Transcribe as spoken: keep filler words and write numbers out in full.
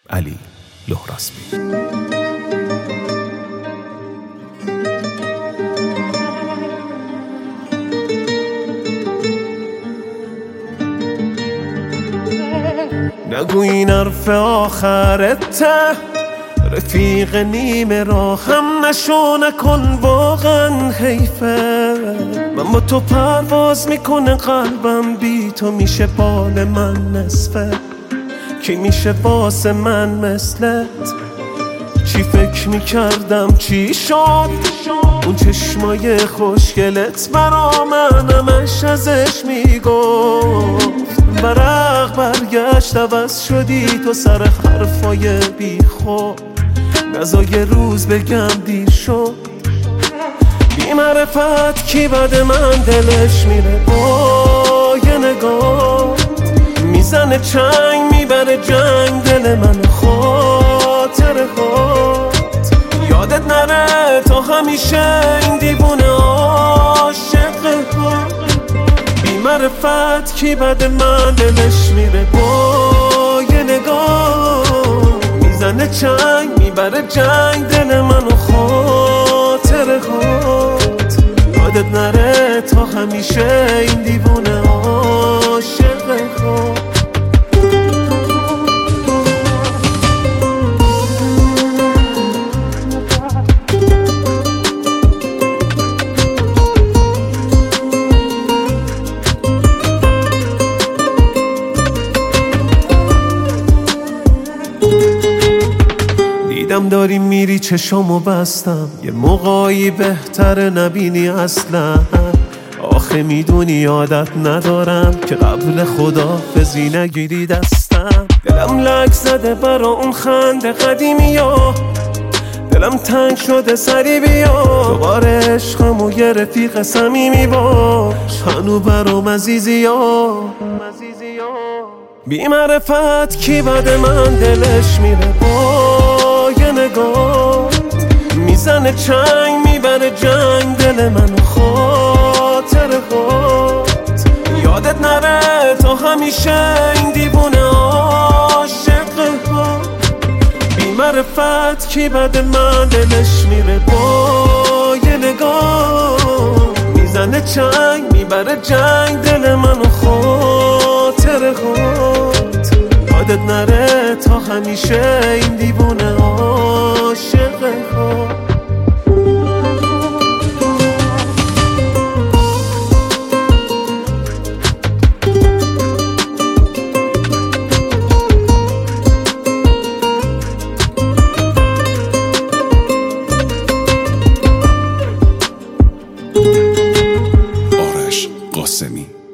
علی لهراسبی. نگو این حرف آخرته، رفیق نیمه راه هم نشو، نکن واقعا حیفه. من با تو پرواز میکنه قلبم، بی تو میشه بال من نصفه. کی میشه واسه من مثلت؟ چی فکر میکردم چی شد؟ اون چشمای خوشگلت برا من همش ازش میگفت. ورق برگشت عوض شدی تو سر حرفای بی خود. نزا یه روز بگم دیر شد. بی معرفت کی بعد من دلش میره با یه نگاه. میزنه چنگ میبره جنگ دل من، خاطر خود یادت نره تا همیشه این دیوونه عاشق خود. بی معرفت کی بعد من دلش میره با یه نگاه. میزنه چنگ میبره جنگ دل من و خاطر خود یادت نره تا همیشه این دیوونه عاشق خود. دیدم داری میری چشامو بستم، یه موقعی بهتره نبینی اصلا. آخه میدونی عادت ندارم که قبل خداحافظی نگیری دستم. دلم لک زده برا اون خنده قدیمی ها، دلم تنگ شده سری بیا. دوباره عشقمو یه رفیق صمیمی باش، هنو برام عزیزی ها. بی معرفت کی بعد من دلش میره با یه نگاه. میزنه چنگ میبره جنگ دل من و خاطر خود یادت نره تا همیشه این دیوونه عاشق خود. بی معرفت کی بعد من دلش میره با یه نگاه. میزنه چنگ میبره جنگ دل من و خاطر خود یادت نره تا همیشه این دیوونه عاشق خود. آرش قاسمی.